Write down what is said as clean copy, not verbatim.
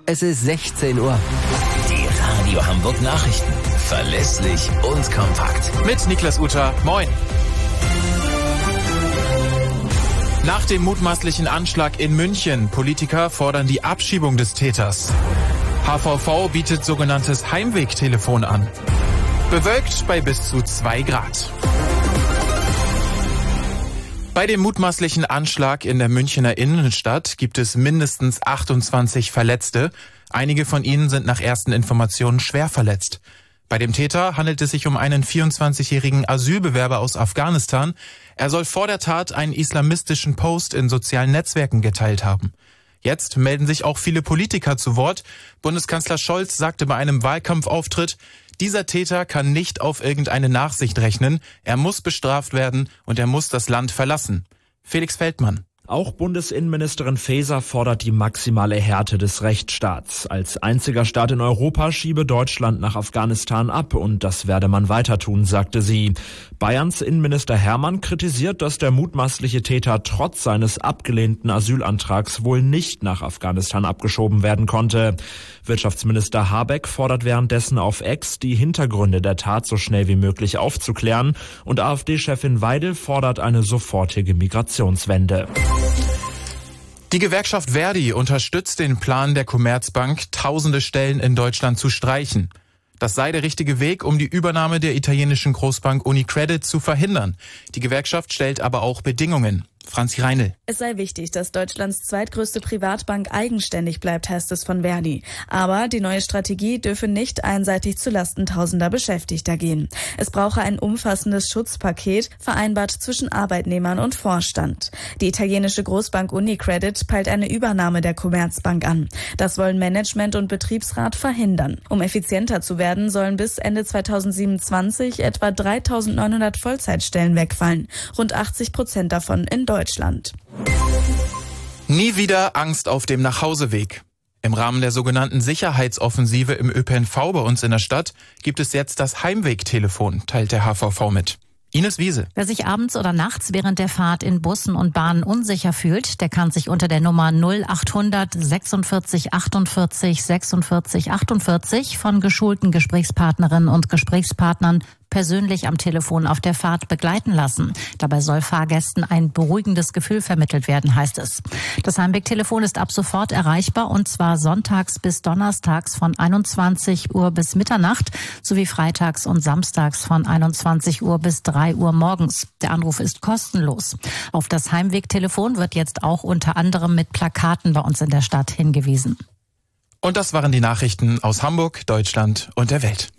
Es ist 16 Uhr. Die Radio Hamburg Nachrichten. Verlässlich und kompakt. Mit Niklas Uter. Moin. Nach dem mutmaßlichen Anschlag in München, Politiker fordern die Abschiebung des Täters. HVV bietet sogenanntes Heimwegtelefon an. Bewölkt bei bis zu 2 Grad. Bei dem mutmaßlichen Anschlag in der Münchener Innenstadt gibt es mindestens 28 Verletzte. Einige von ihnen sind nach ersten Informationen schwer verletzt. Bei dem Täter handelt es sich um einen 24-jährigen Asylbewerber aus Afghanistan. Er soll vor der Tat einen islamistischen Post in sozialen Netzwerken geteilt haben. Jetzt melden sich auch viele Politiker zu Wort. Bundeskanzler Scholz sagte bei einem Wahlkampfauftritt, dieser Täter kann nicht auf irgendeine Nachsicht rechnen. Er muss bestraft werden und er muss das Land verlassen. Felix Feldmann. Auch Bundesinnenministerin Faeser fordert die maximale Härte des Rechtsstaats. Als einziger Staat in Europa schiebe Deutschland nach Afghanistan ab und das werde man weiter tun, sagte sie. Bayerns Innenminister Hermann kritisiert, dass der mutmaßliche Täter trotz seines abgelehnten Asylantrags wohl nicht nach Afghanistan abgeschoben werden konnte. Wirtschaftsminister Habeck fordert währenddessen auf X, die Hintergründe der Tat so schnell wie möglich aufzuklären, und AfD-Chefin Weidel fordert eine sofortige Migrationswende. Die Gewerkschaft Verdi unterstützt den Plan der Commerzbank, tausende Stellen in Deutschland zu streichen. Das sei der richtige Weg, um die Übernahme der italienischen Großbank UniCredit zu verhindern. Die Gewerkschaft stellt aber auch Bedingungen. Franzi Reinl. Es sei wichtig, dass Deutschlands zweitgrößte Privatbank eigenständig bleibt, heißt es von Verdi. Aber die neue Strategie dürfe nicht einseitig zulasten tausender Beschäftigter gehen. Es brauche ein umfassendes Schutzpaket, vereinbart zwischen Arbeitnehmern und Vorstand. Die italienische Großbank UniCredit peilt eine Übernahme der Commerzbank an. Das wollen Management und Betriebsrat verhindern. Um effizienter zu werden, sollen bis Ende 2027 etwa 3.900 Vollzeitstellen wegfallen. Rund 80% davon in Deutschland. Nie wieder Angst auf dem Nachhauseweg. Im Rahmen der sogenannten Sicherheitsoffensive im ÖPNV bei uns in der Stadt gibt es jetzt das Heimwegtelefon, teilt der HVV mit. Ines Wiese. Wer sich abends oder nachts während der Fahrt in Bussen und Bahnen unsicher fühlt, der kann sich unter der Nummer 0800 46 48 46 48 von geschulten Gesprächspartnerinnen und Gesprächspartnern persönlich am Telefon auf der Fahrt begleiten lassen. Dabei soll Fahrgästen ein beruhigendes Gefühl vermittelt werden, heißt es. Das Heimwegtelefon ist ab sofort erreichbar und zwar sonntags bis donnerstags von 21 Uhr bis Mitternacht sowie freitags und samstags von 21 Uhr bis 3 Uhr morgens. Der Anruf ist kostenlos. Auf das Heimwegtelefon wird jetzt auch unter anderem mit Plakaten bei uns in der Stadt hingewiesen. Und das waren die Nachrichten aus Hamburg, Deutschland und der Welt.